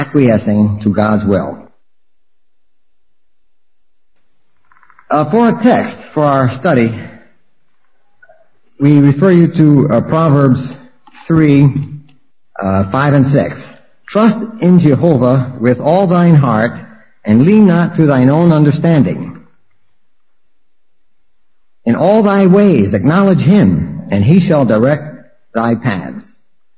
acquiescing to God's will. For a text for our study, we refer you to Proverbs 3, 5 and 6. Trust in Jehovah with all thine heart, and lean not to thine own understanding. In all thy ways acknowledge him, and he shall direct thy paths.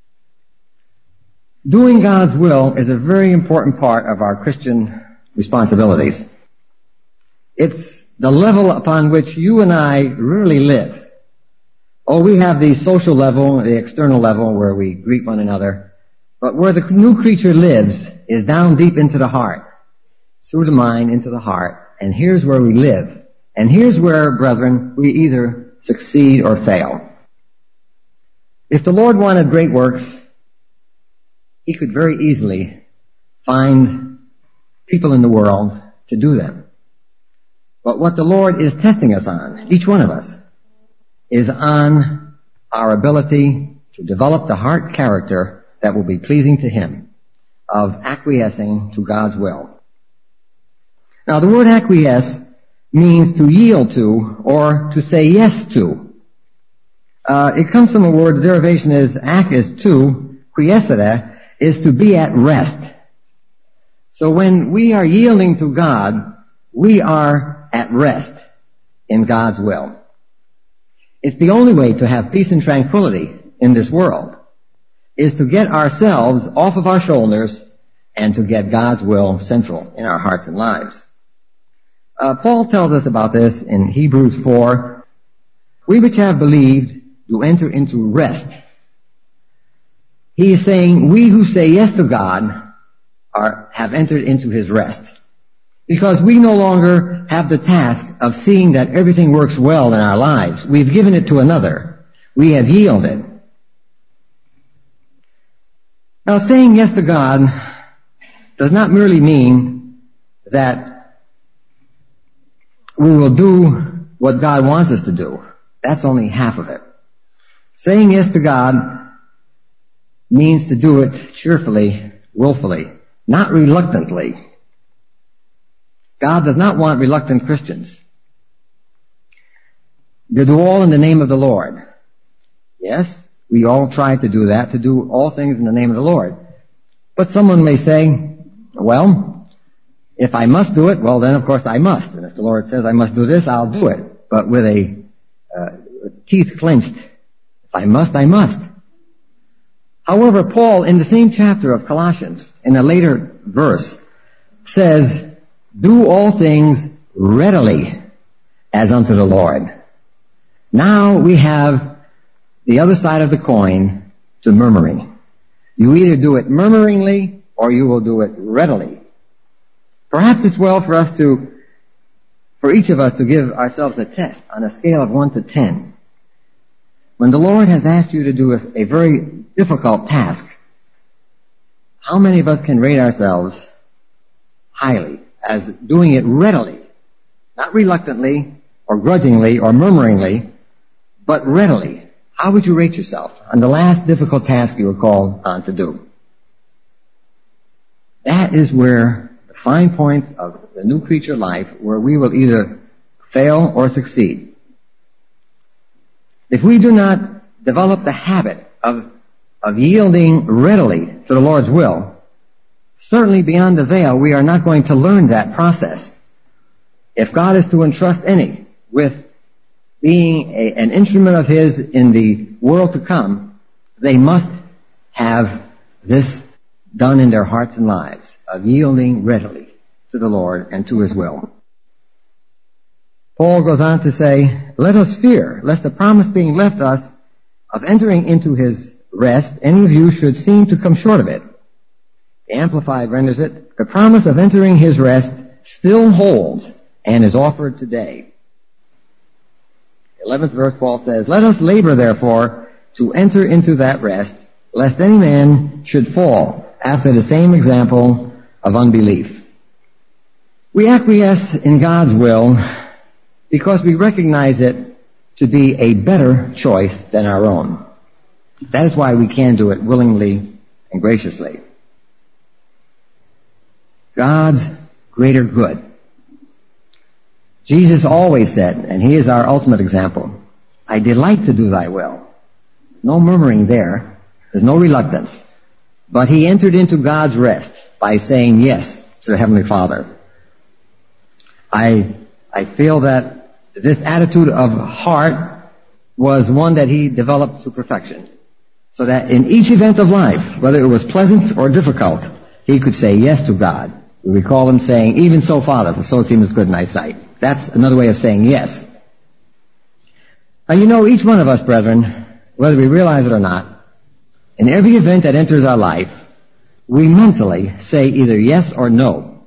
Doing God's will is a very important part of our Christian responsibilities. It's the level upon which you and I really live. Oh, we have the social level, the external level where we greet one another. But where the new creature lives is down deep into the heart, through the mind into the heart. And here's where we live. And here's where, brethren, we either succeed or fail. If the Lord wanted great works, he could very easily find people in the world to do them. But what the Lord is testing us on, each one of us, is on our ability to develop the heart character that will be pleasing to him, of acquiescing to God's will. Now, the word acquiesce means to yield to or to say yes to. It comes from a word, the derivation is ac is to, quiescere is to be at rest. So when we are yielding to God, we are at rest in God's will. It's the only way to have peace and tranquility in this world, is to get ourselves off of our shoulders and to get God's will central in our hearts and lives. Paul tells us about this in Hebrews 4. We which have believed do enter into rest. He is saying we who say yes to God have entered into his rest. Because we no longer have the task of seeing that everything works well in our lives. We've given it to another. We have yielded. Now, saying yes to God does not merely mean that we will do what God wants us to do. That's only half of it. Saying yes to God means to do it cheerfully, willfully, not reluctantly. God does not want reluctant Christians. To do all in the name of the Lord. Yes, we all try to do that, to do all things in the name of the Lord. But someone may say, well, if I must do it, well then of course I must. And if the Lord says I must do this, I'll do it. But with teeth clenched. If I must, I must. However, Paul, in the same chapter of Colossians, in a later verse, says, do all things readily as unto the Lord. Now we have the other side of the coin to murmuring. You either do it murmuringly or you will do it readily. Perhaps it's well for each of us to give ourselves a test on a scale of 1 to 10. When the Lord has asked you to do a very difficult task, how many of us can rate ourselves highly as doing it readily, not reluctantly or grudgingly or murmuringly, but readily? How would you rate yourself on the last difficult task you were called on to do? That is where the fine points of the new creature life, where we will either fail or succeed. If we do not develop the habit of yielding readily to the Lord's will, certainly beyond the veil, we are not going to learn that process. If God is to entrust any with being an instrument of his in the world to come, they must have this done in their hearts and lives, of yielding readily to the Lord and to his will. Paul goes on to say, let us fear, lest the promise being left us of entering into his rest, any of you should seem to come short of it. The Amplified renders it, the promise of entering his rest still holds and is offered today. 11th verse, Paul says, let us labor therefore to enter into that rest, lest any man should fall after the same example of unbelief. We acquiesce in God's will because we recognize it to be a better choice than our own. That is why we can do it willingly and graciously. God's greater good. Jesus always said, and he is our ultimate example, I delight to do thy will. No murmuring there. There's no reluctance. But he entered into God's rest by saying yes to the Heavenly Father. I feel that this attitude of heart was one that he developed to perfection. So that in each event of life, whether it was pleasant or difficult, he could say yes to God. We recall him saying, even so, Father, for so it seems good in thy sight. That's another way of saying yes. Now, you know, each one of us, brethren, whether we realize it or not, in every event that enters our life, we mentally say either yes or no.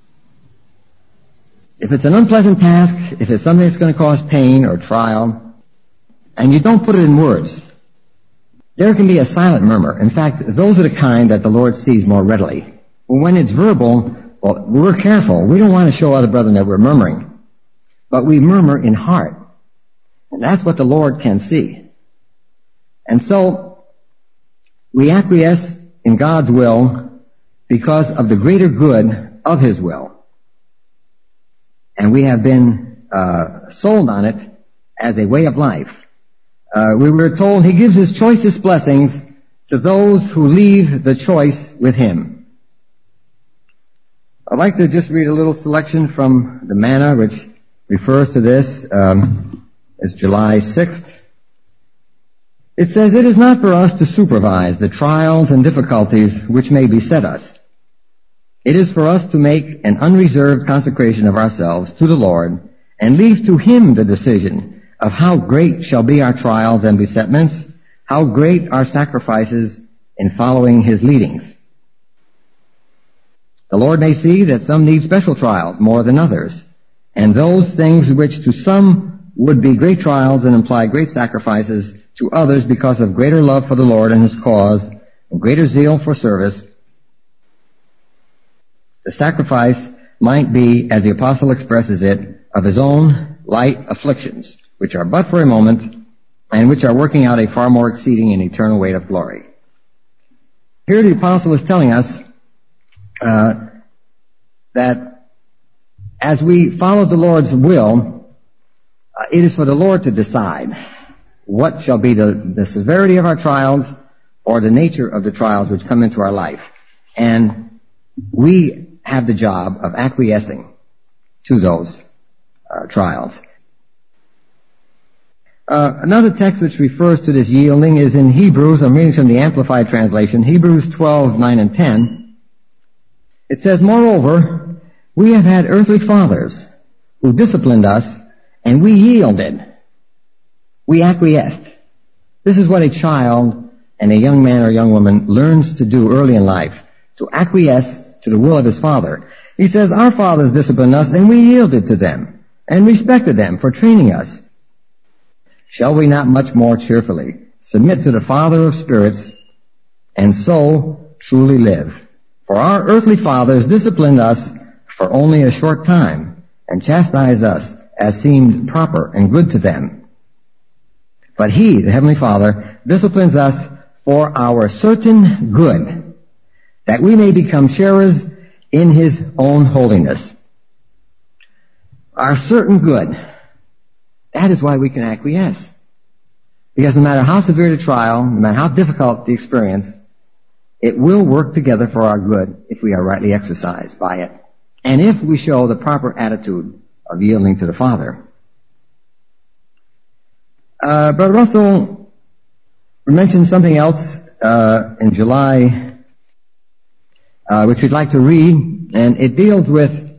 If it's an unpleasant task, if it's something that's going to cause pain or trial, and you don't put it in words, there can be a silent murmur. In fact, those are the kind that the Lord sees more readily. When it's verbal, well, we're careful. We don't want to show other brethren that we're murmuring. But we murmur in heart. And that's what the Lord can see. And so, we acquiesce in God's will because of the greater good of His will. And we have been sold on it as a way of life. We were told He gives His choicest blessings to those who leave the choice with Him. I'd like to just read a little selection from the manna, which refers to this. It's July 6th. It says, it is not for us to supervise the trials and difficulties which may beset us. It is for us to make an unreserved consecration of ourselves to the Lord and leave to Him the decision of how great shall be our trials and besetments, how great our sacrifices in following His leadings. The Lord may see that some need special trials more than others, and those things which to some would be great trials and imply great sacrifices, to others because of greater love for the Lord and His cause, and greater zeal for service, the sacrifice might be, as the apostle expresses it, of his own light afflictions, which are but for a moment, and which are working out a far more exceeding and eternal weight of glory. Here the apostle is telling us that as we follow the Lord's will, it is for the Lord to decide what shall be the severity of our trials or the nature of the trials which come into our life. And we have the job of acquiescing to those trials. Another text which refers to this yielding is in Hebrews. I'm reading from the Amplified Translation, Hebrews 12:9 and 10. It says, moreover, we have had earthly fathers who disciplined us, and we yielded. We acquiesced. This is what a child and a young man or young woman learns to do early in life, to acquiesce to the will of his father. He says, our fathers disciplined us, and we yielded to them, and respected them for training us. Shall we not much more cheerfully submit to the Father of spirits, and so truly live? For our earthly fathers disciplined us for only a short time, and chastised us as seemed proper and good to them. But He, the Heavenly Father, disciplines us for our certain good, that we may become sharers in His own holiness. Our certain good. That is why we can acquiesce. Because no matter how severe the trial, no matter how difficult the experience, it will work together for our good if we are rightly exercised by it, and if we show the proper attitude of yielding to the Father. Brother Russell mentioned something else in July, which we'd like to read, and it deals with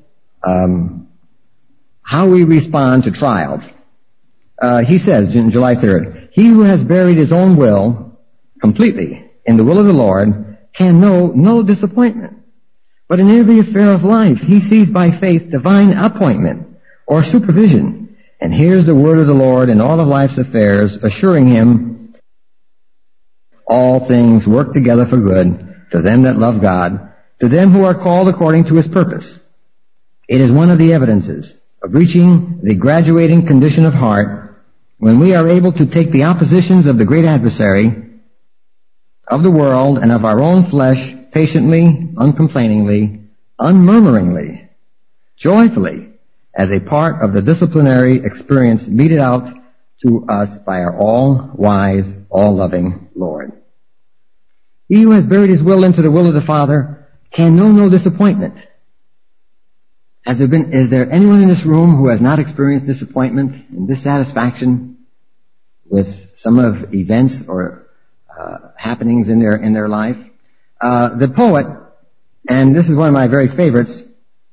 how we respond to trials. He says in July 3rd, he who has buried his own will completely in the will of the Lord can know no disappointment. But in every affair of life, he sees by faith divine appointment or supervision, and hears the word of the Lord in all of life's affairs, assuring him all things work together for good to them that love God, to them who are called according to His purpose. It is one of the evidences of reaching the graduating condition of heart when we are able to take the oppositions of the great adversary, of the world, and of our own flesh patiently, uncomplainingly, unmurmuringly, joyfully, as a part of the disciplinary experience meted out to us by our all-wise, all-loving Lord. He who has buried his will into the will of the Father can know no disappointment. Is there anyone in this room who has not experienced disappointment and dissatisfaction with some of events or happenings in their life? The poet, and this is one of my very favorites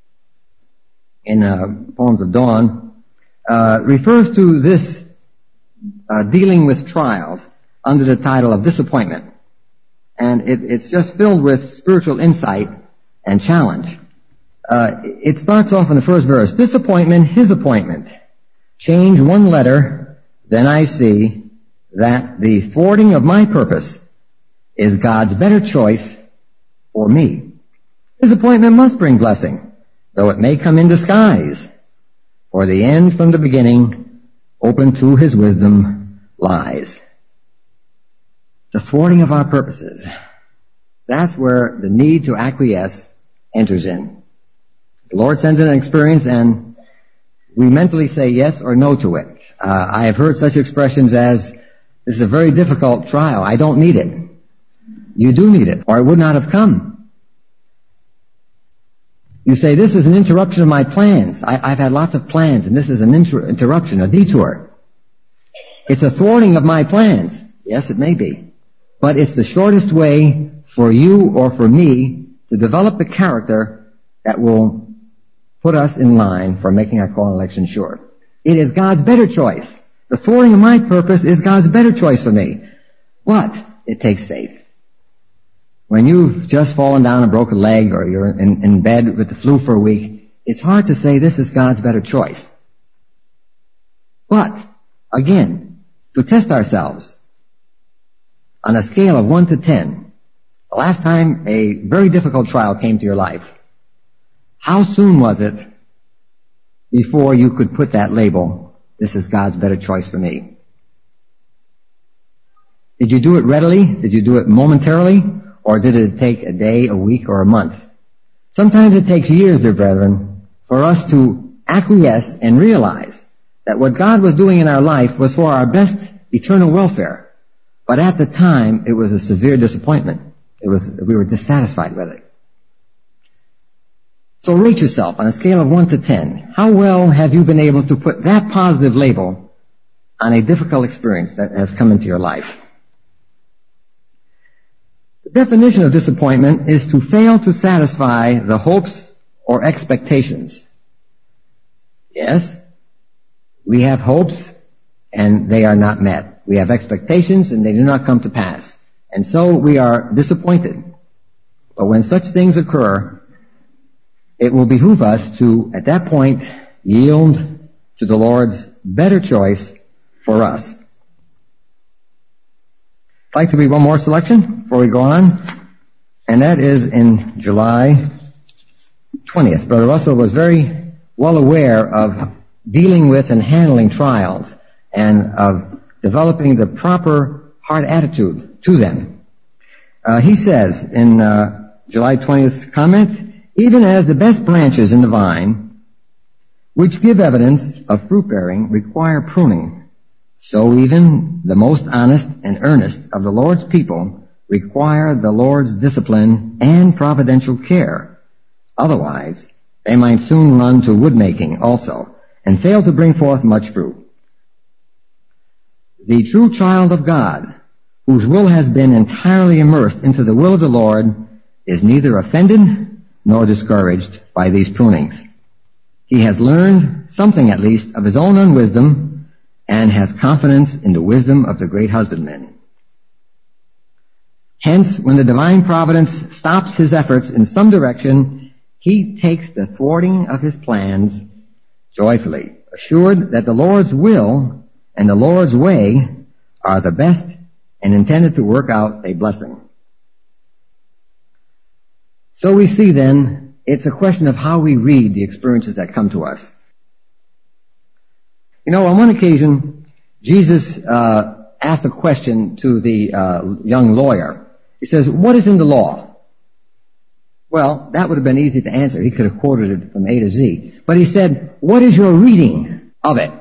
in Poems of Dawn, refers to this dealing with trials under the title of disappointment. And it's just filled with spiritual insight and challenge. It starts off in the first verse, disappointment, his appointment. Change one letter, then I see that the thwarting of my purpose is God's better choice for me. Disappointment must bring blessing, though it may come in disguise, for the end from the beginning, open to his wisdom, lies. The thwarting of our purposes. That's where the need to acquiesce enters in. The Lord sends in an experience and we mentally say yes or no to it. I have heard such expressions as, this is a very difficult trial. I don't need it. You do need it, or it would not have come. You say, this is an interruption of my plans. I've had lots of plans, and this is an interruption, a detour. It's a thwarting of my plans. Yes, it may be. But it's the shortest way for you or for me to develop the character that will put us in line for making our call and election sure. It is God's better choice. The thwarting of my purpose is God's better choice for me. But it takes faith. When you've just fallen down and broke a leg, or you're in bed with the flu for a week, it's hard to say this is God's better choice. But, again, to test ourselves, on a scale of 1 to 10, the last time a very difficult trial came to your life, how soon was it before you could put that label, this is God's better choice for me? Did you do it readily? Did you do it momentarily? Or did it take a day, a week, or a month? Sometimes it takes years, dear brethren, for us to acquiesce and realize that what God was doing in our life was for our best eternal welfare. But at the time, it was a severe disappointment. We were dissatisfied with it. So rate yourself on a scale of 1 to 10. How well have you been able to put that positive label on a difficult experience that has come into your life? The definition of disappointment is to fail to satisfy the hopes or expectations. Yes, we have hopes and they are not met. We have expectations and they do not come to pass. And so we are disappointed. But when such things occur, it will behoove us to, at that point, yield to the Lord's better choice for us. I'd like to read one more selection before we go on, and that is in July 20th. Brother Russell was very well aware of dealing with and handling trials and of developing the proper heart attitude to them. He says in July 20th comment, even as the best branches in the vine, which give evidence of fruit bearing, require pruning, so even the most honest and earnest of the Lord's people require the Lord's discipline and providential care. Otherwise, they might soon run to wood-making also, and fail to bring forth much fruit. The true child of God, whose will has been entirely immersed into the will of the Lord, is neither offended nor discouraged by these prunings. He has learned something at least of his own unwisdom and has confidence in the wisdom of the great husbandman. Hence, when the divine providence stops his efforts in some direction, he takes the thwarting of his plans joyfully, assured that the Lord's will and the Lord's way are the best and intended to work out a blessing. So we see then, it's a question of how we read the experiences that come to us. You know, on one occasion, Jesus asked a question to the young lawyer. He says, what is in the law? Well, that would have been easy to answer. He could have quoted it from A to Z. But he said, what is your reading of it?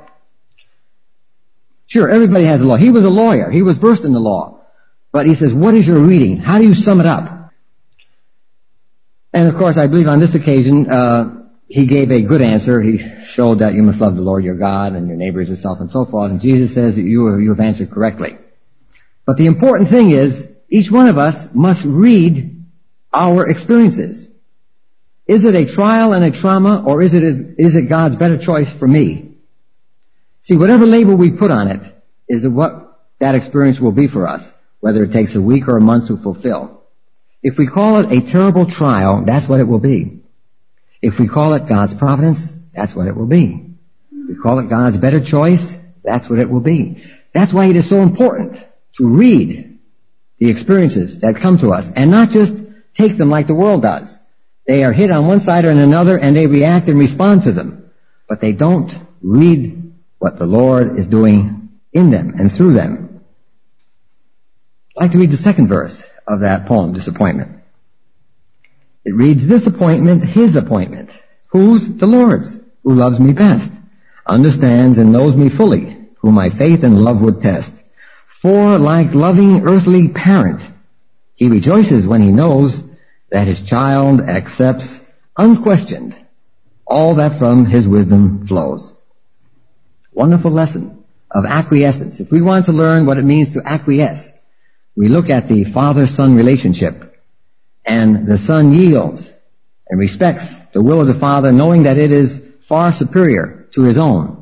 Sure, everybody has a law. He was a lawyer. He was versed in the law. But he says, what is your reading? How do you sum it up? And of course, I believe on this occasion, he gave a good answer. He showed that you must love the Lord your God and your neighbor as yourself and so forth. And Jesus says that you have answered correctly. But the important thing is, each one of us must read our experiences. Is it a trial and a trauma, or is it God's better choice for me? See, whatever label we put on it is what that experience will be for us, whether it takes a week or a month to fulfill. If we call it a terrible trial, that's what it will be. If we call it God's providence, that's what it will be. If we call it God's better choice, that's what it will be. That's why it is so important to read the experiences that come to us and not just take them like the world does. They are hit on one side or another and they react and respond to them. But they don't read what the Lord is doing in them and through them. I'd like to read the second verse of that poem, Disappointment. It reads, this appointment, his appointment. Whose? The Lord's, who loves me best, understands and knows me fully, who my faith and love would test. For like loving earthly parent, he rejoices when he knows that his child accepts unquestioned all that from his wisdom flows. Wonderful lesson of acquiescence. If we want to learn what it means to acquiesce, we look at the father-son relationship, and the son yields and respects the will of the father, knowing that it is far superior to his own.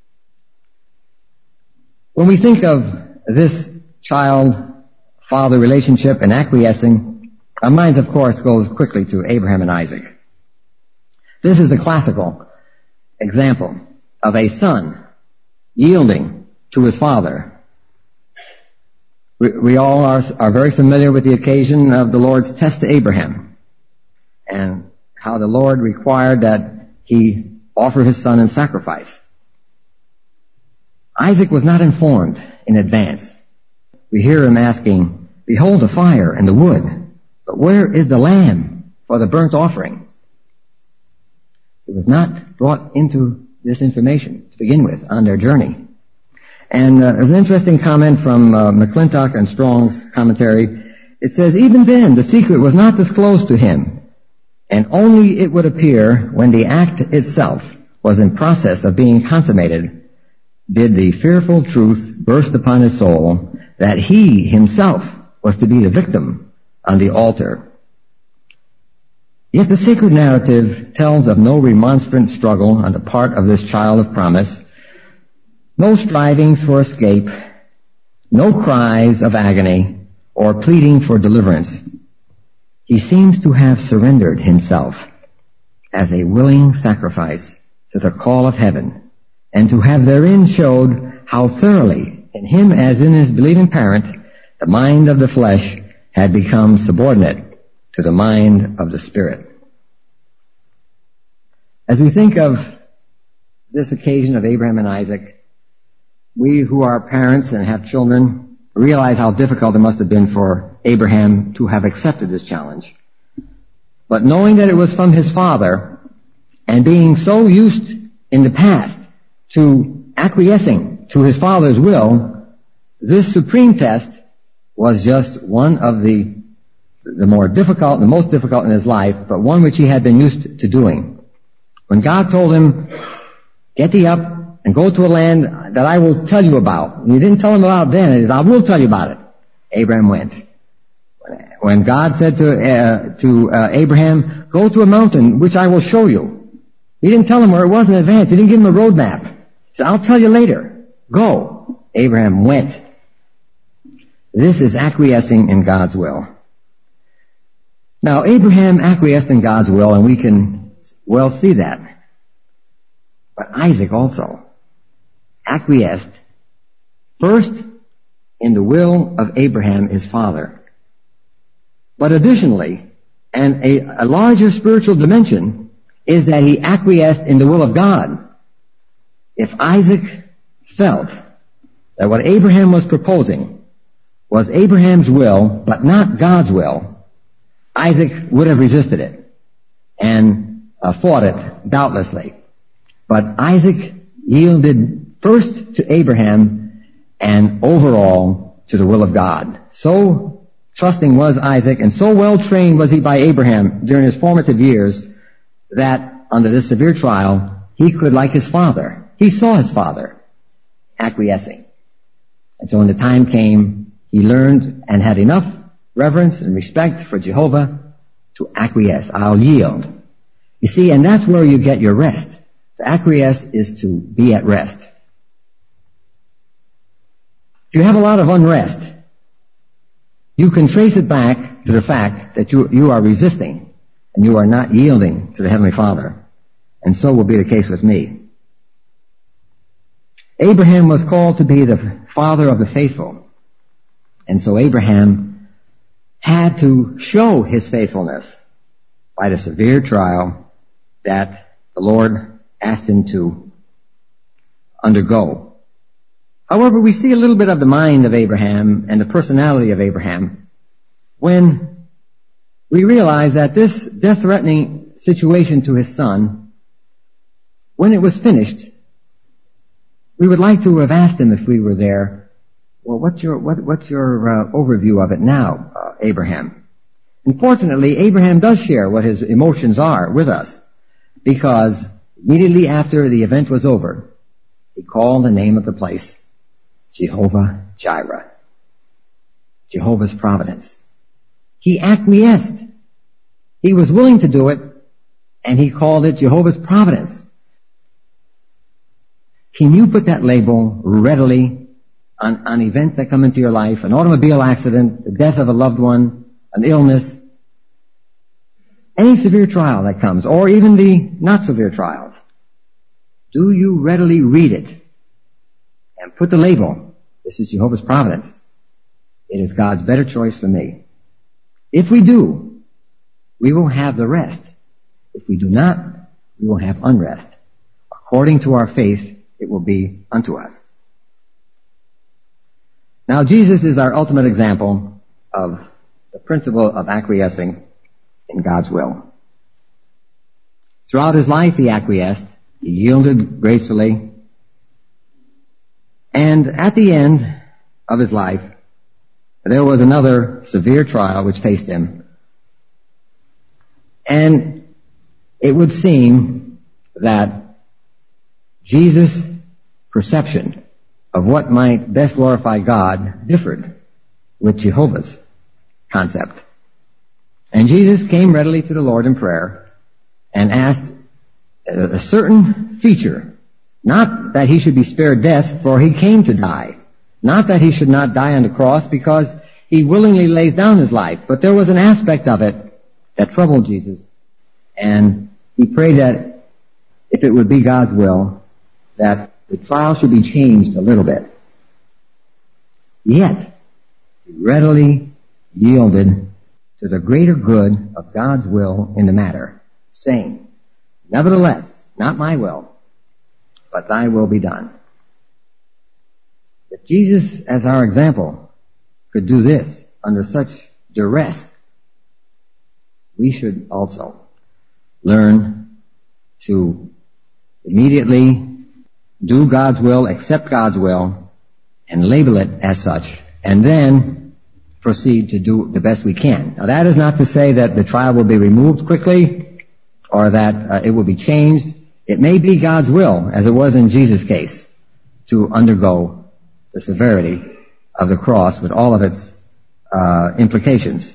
When we think of this child-father relationship and acquiescing, our minds, of course, goes quickly to Abraham and Isaac. This is the classical example of a son yielding to his father. We all are very familiar with the occasion of the Lord's test to Abraham and how the Lord required that he offer his son in sacrifice. Isaac was not informed in advance. We hear him asking, behold the fire and the wood, but where is the lamb for the burnt offering? It was not brought into this information to begin with on their journey. And there's an interesting comment from McClintock and Strong's commentary. It says, even then the secret was not disclosed to him, and only it would appear when the act itself was in process of being consummated did the fearful truth burst upon his soul that he himself was to be the victim on the altar. Yet the sacred narrative tells of no remonstrant struggle on the part of this child of promise, no strivings for escape, no cries of agony or pleading for deliverance. He seems to have surrendered himself as a willing sacrifice to the call of heaven, and to have therein showed how thoroughly, in him as in his believing parent, the mind of the flesh had become subordinate to the mind of the Spirit. As we think of this occasion of Abraham and Isaac, we who are parents and have children realize how difficult it must have been for Abraham to have accepted this challenge. But knowing that it was from his father, and being so used in the past to acquiescing to his father's will, this supreme test was just one of the more difficult, the most difficult in his life, but one which he had been used to doing. When God told him, get thee up and go to a land that I will tell you about. And he didn't tell him about then. He said, I will tell you about it. Abraham went. When God said to Abraham, go to a mountain which I will show you. He didn't tell him where it was in advance. He didn't give him a roadmap. He said, I'll tell you later. Go. Abraham went. This is acquiescing in God's will. Now, Abraham acquiesced in God's will, and we can well see that. But Isaac also acquiesced first in the will of Abraham, his father. But additionally, and a larger spiritual dimension, is that he acquiesced in the will of God. If Isaac felt that what Abraham was proposing was Abraham's will, but not God's will, Isaac would have resisted it and fought it, doubtlessly. But Isaac yielded first to Abraham and overall to the will of God. So trusting was Isaac, and so well trained was he by Abraham during his formative years that under this severe trial, he could, like his father, he saw his father acquiescing. And so when the time came, he learned and had enough reverence and respect for Jehovah to acquiesce. I'll yield. You see, and that's where you get your rest. To acquiesce is to be at rest. If you have a lot of unrest, you can trace it back to the fact that you are resisting and you are not yielding to the Heavenly Father. And so will be the case with me. Abraham was called to be the father of the faithful. And so Abraham had to show his faithfulness by the severe trial that the Lord asked him to undergo. However, we see a little bit of the mind of Abraham and the personality of Abraham when we realize that this death-threatening situation to his son, when it was finished, we would like to have asked him if we were there, well, what's your overview of it now, Abraham? Unfortunately, Abraham does share what his emotions are with us, because immediately after the event was over, he called the name of the place Jehovah Jireh, Jehovah's providence. He acquiesced. He was willing to do it, and he called it Jehovah's providence. Can you put that label readily on events that come into your life, an automobile accident, the death of a loved one, an illness, any severe trial that comes, or even the not severe trials? Do you readily read it and put the label, this is Jehovah's providence. It is God's better choice for me. If we do, we will have the rest. If we do not, we will have unrest. According to our faith, it will be unto us. Now, Jesus is our ultimate example of the principle of acquiescing in God's will. Throughout his life, he acquiesced. He yielded gracefully. And at the end of his life, there was another severe trial which faced him. And it would seem that Jesus' perception of what might best glorify God differed with Jehovah's concept. And Jesus came readily to the Lord in prayer and asked a certain feature, not that he should be spared death, for he came to die. Not that he should not die on the cross, because he willingly lays down his life. But there was an aspect of it that troubled Jesus. And he prayed that if it would be God's will, that the trial should be changed a little bit. Yet, he readily yielded to the greater good of God's will in the matter, saying, nevertheless, not my will, but thy will be done. If Jesus, as our example, could do this under such duress, we should also learn to immediately do God's will, accept God's will, and label it as such, and then proceed to do the best we can. Now, that is not to say that the trial will be removed quickly or that it will be changed. It may be God's will, as it was in Jesus' case, to undergo the severity of the cross with all of its implications.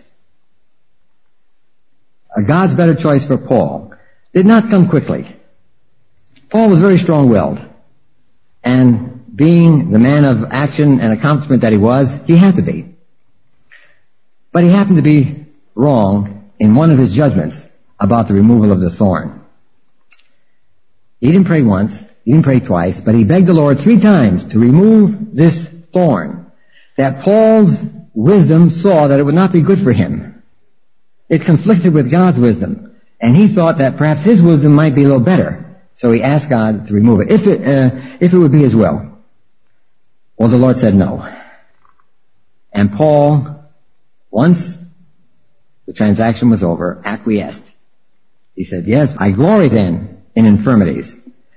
God's better choice for Paul did not come quickly. Paul was very strong-willed, and being the man of action and accomplishment that he was, he had to be. But he happened to be wrong in one of his judgments about the removal of the thorn. He didn't pray once, he didn't pray twice, but he begged the Lord 3 times to remove this thorn, that Paul's wisdom saw that it would not be good for him. It conflicted with God's wisdom, and he thought that perhaps his wisdom might be a little better. So he asked God to remove it, if it would be his will. Well, the Lord said no. And Paul, once the transaction was over, acquiesced. He said, yes, I glory then in infirmities.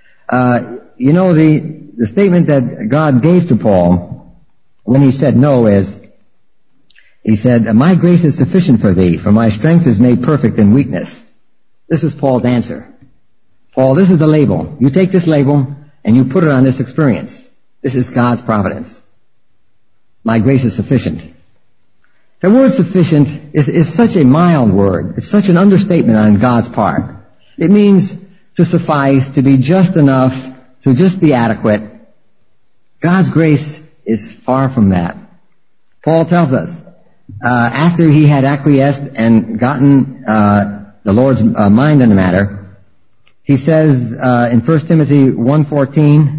The statement that God gave to Paul when he said no is, he said, my grace is sufficient for thee, for my strength is made perfect in weakness. This was Paul's answer. Paul, this is the label. You take this label and you put it on this experience. This is God's providence. My grace is sufficient. The word sufficient is such a mild word. It's such an understatement on God's part. It means to suffice, to be just enough, to just be adequate. God's grace is far from that. Paul tells us, after he had acquiesced and gotten the Lord's mind on the matter, he says in 1 Timothy 1:14,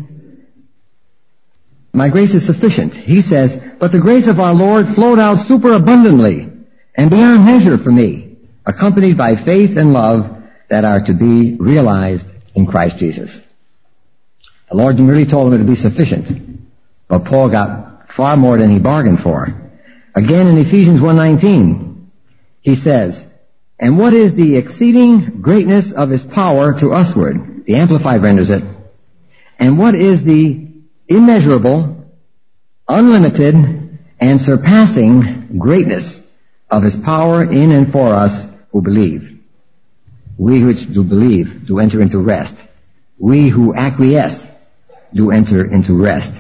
my grace is sufficient. He says, but the grace of our Lord flowed out superabundantly and beyond measure for me, accompanied by faith and love that are to be realized in Christ Jesus. The Lord merely told him to be sufficient, but Paul got far more than he bargained for. Again in Ephesians 1:19, he says, and what is the exceeding greatness of his power to usward? The Amplified renders it. And what is the immeasurable, unlimited, and surpassing greatness of his power in and for us who believe? We which do believe do enter into rest. We who acquiesce do enter into rest.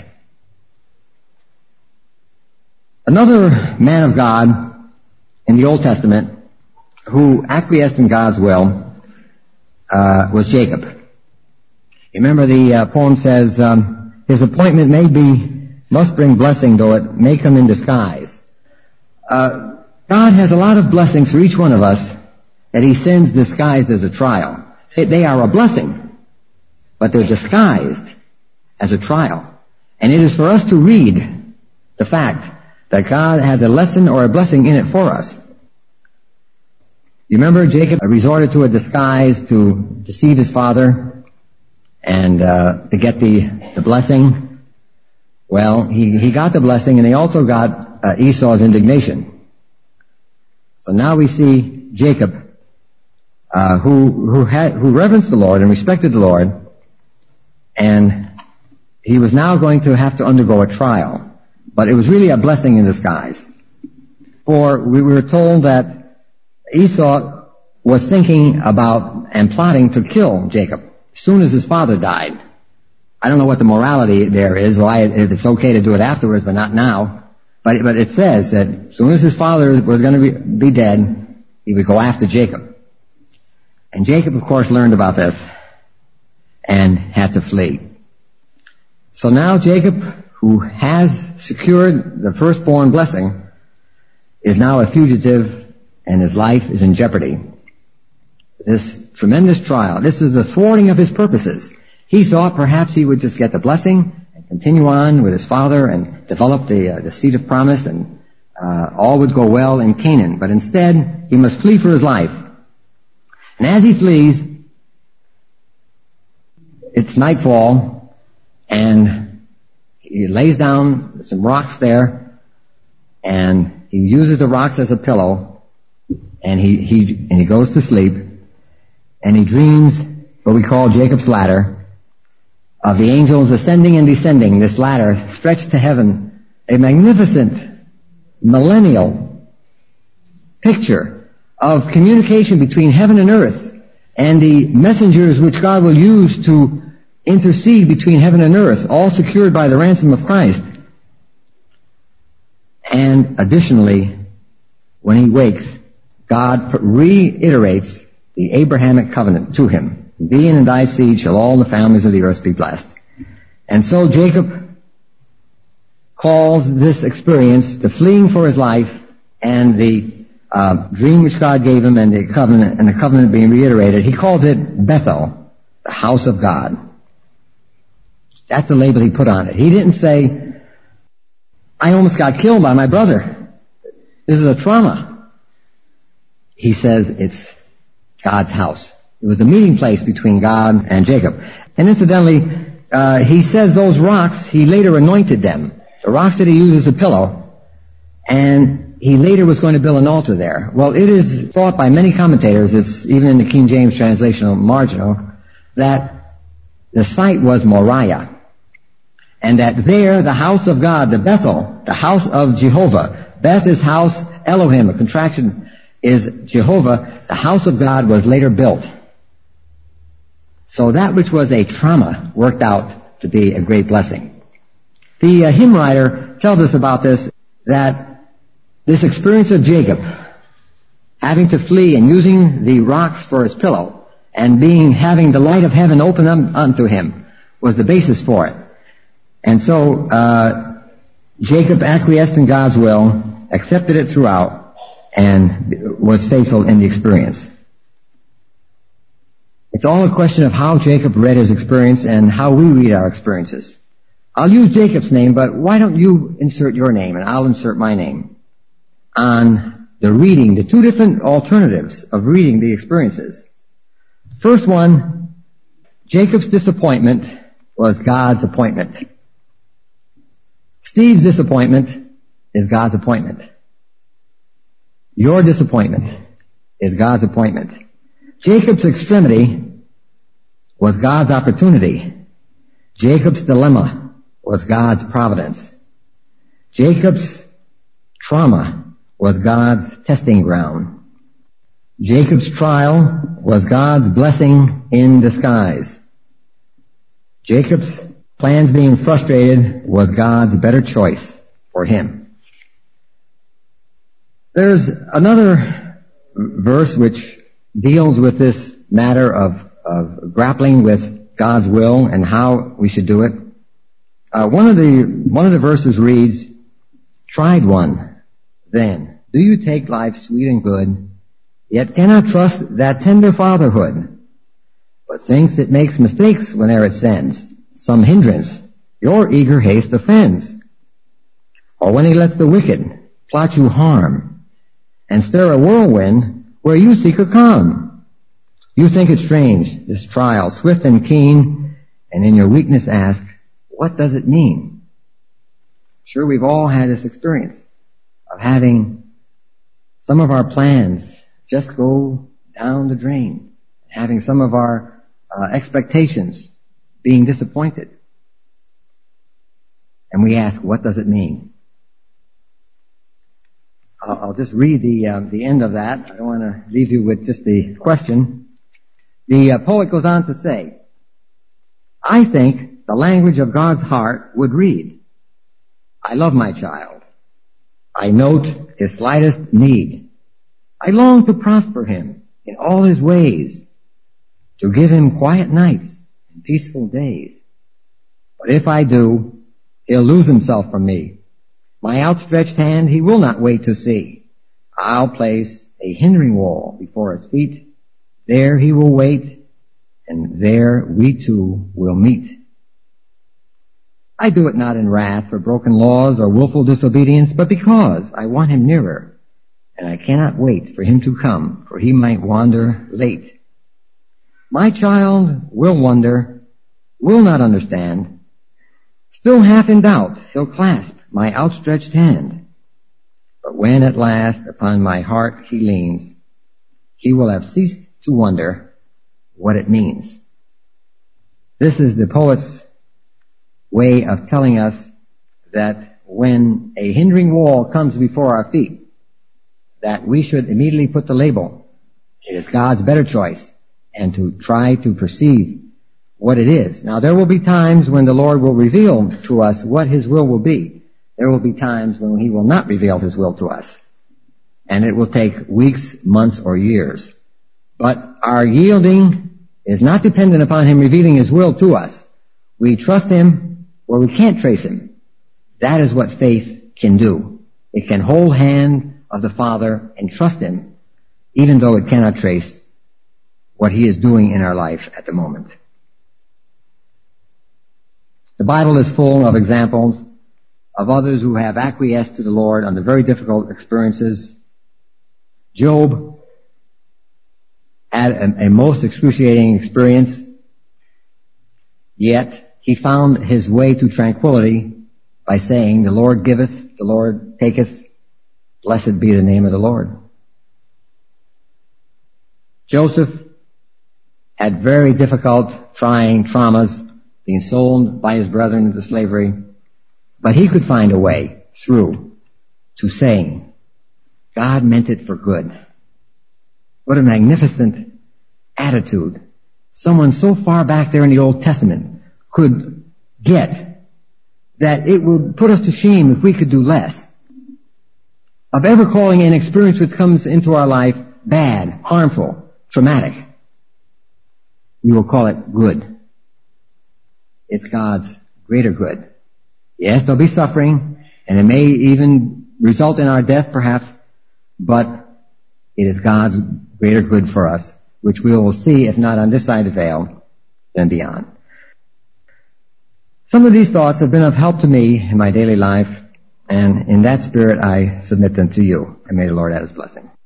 Another man of God in the Old Testament who acquiesced in God's will was Jacob. You remember the poem says, his appointment must bring blessing, though it may come in disguise. God has a lot of blessings for each one of us that he sends disguised as a trial. They are a blessing, but they're disguised as a trial. And it is for us to read the fact that God has a lesson or a blessing in it for us. You remember Jacob resorted to a disguise to deceive his father and to get the blessing. Well, he got the blessing, and he also got Esau's indignation. So now we see Jacob, who reverenced the Lord and respected the Lord, and he was now going to have to undergo a trial. But it was really a blessing in disguise. For we were told that Esau was thinking about and plotting to kill Jacob as soon as his father died. I don't know what the morality there is, why if it's okay to do it afterwards, but not now. But it says that as soon as his father was going to be dead, he would go after Jacob. And Jacob, of course, learned about this and had to flee. So now Jacob, who has secured the firstborn blessing, is now a fugitive, and his life is in jeopardy. This tremendous trial, this is the thwarting of his purposes. He thought perhaps he would just get the blessing and continue on with his father and develop the seed of promise, and all would go well in Canaan. But instead, he must flee for his life. And as he flees, it's nightfall, and he lays down some rocks there, and he uses the rocks as a pillow, and he goes to sleep, and he dreams what we call Jacob's ladder, of the angels ascending and descending this ladder stretched to heaven, a magnificent millennial picture of communication between heaven and earth, and the messengers which God will use to intercede between heaven and earth, all secured by the ransom of Christ. And additionally, when he wakes, God reiterates the Abrahamic covenant to him. Thee and in thy seed shall all the families of the earth be blessed. And so Jacob calls this experience the fleeing for his life and the dream which God gave him and the covenant being reiterated. He calls it Bethel, the house of God. That's the label he put on it. He didn't say, I almost got killed by my brother. This is a trauma. He says it's God's house. It was the meeting place between God and Jacob. And incidentally, he says those rocks, he later anointed them. The rocks that he used as a pillow. And he later was going to build an altar there. Well, it is thought by many commentators, it's even in the King James translation marginal, that the site was Moriah. And that there, the house of God, the Bethel, the house of Jehovah, Beth is house, Elohim, a contraction is Jehovah, the house of God was later built. So that which was a trauma worked out to be a great blessing. The hymn writer tells us about this, that this experience of Jacob, having to flee and using the rocks for his pillow, and having the light of heaven open unto him, was the basis for it. And so, Jacob acquiesced in God's will, accepted it throughout, and was faithful in the experience. It's all a question of how Jacob read his experience and how we read our experiences. I'll use Jacob's name, but why don't you insert your name and I'll insert my name on the reading, the two different alternatives of reading the experiences. First one, Jacob's disappointment was God's appointment. Steve's disappointment is God's appointment. Your disappointment is God's appointment. Jacob's extremity was God's opportunity. Jacob's dilemma was God's providence. Jacob's trauma was God's testing ground. Jacob's trial was God's blessing in disguise. Jacob's plans being frustrated was God's better choice for him. There's another verse which deals with this matter of grappling with God's will and how we should do it. One of the verses reads, "Tried one, then, do you take life sweet and good, yet cannot trust that tender fatherhood, but thinks it makes mistakes whene'er it sends some hindrance, your eager haste offends. Or when he lets the wicked plot you harm, and stir a whirlwind where you seek a calm. You think it strange, this trial, swift and keen, and in your weakness ask, what does it mean?" Sure, we've all had this experience of having some of our plans just go down the drain, having some of our expectations being disappointed. And we ask, what does it mean? I'll just read the end of that. I don't want to leave you with just the question. The poet goes on to say, "I think the language of God's heart would read, I love my child. I note his slightest need. I long to prosper him in all his ways, to give him quiet nights and peaceful days. But if I do, he'll lose himself from me. My outstretched hand he will not wait to see. I'll place a hindering wall before his feet. There he will wait, and there we two will meet. I do it not in wrath for broken laws or willful disobedience, but because I want him nearer, and I cannot wait for him to come, for he might wander late. My child will wonder, will not understand. Still half in doubt, he'll clasp my outstretched hand. But when at last upon my heart he leans, he will have ceased to wonder what it means." This is the poet's way of telling us that when a hindering wall comes before our feet, that we should immediately put the label, it is God's better choice, and to try to perceive what it is. Now, there will be times when the Lord will reveal to us what his will be. There will be times when he will not reveal his will to us. And it will take weeks, months, or years. But our yielding is not dependent upon him revealing his will to us. We trust him where we can't trace him. That is what faith can do. It can hold hand of the Father and trust him, even though it cannot trace what he is doing in our life at the moment. The Bible is full of examples of others who have acquiesced to the Lord under very difficult experiences. Job had a most excruciating experience, yet he found his way to tranquility by saying, "The Lord giveth, the Lord taketh. Blessed be the name of the Lord. Joseph had very difficult, trying traumas, being sold by his brethren into slavery, but he could find a way through to saying, God meant it for good. What a magnificent attitude someone so far back there in the Old Testament could get, that it would put us to shame if we could do less. Of ever calling an experience which comes into our life bad, harmful, traumatic, we will call it good. It's God's greater good. Yes, there'll be suffering, and it may even result in our death perhaps, but it is God's greater good for us, which we will see, if not on this side of the veil, then beyond. Some of these thoughts have been of help to me in my daily life, and in that spirit I submit them to you, and may the Lord add his blessing.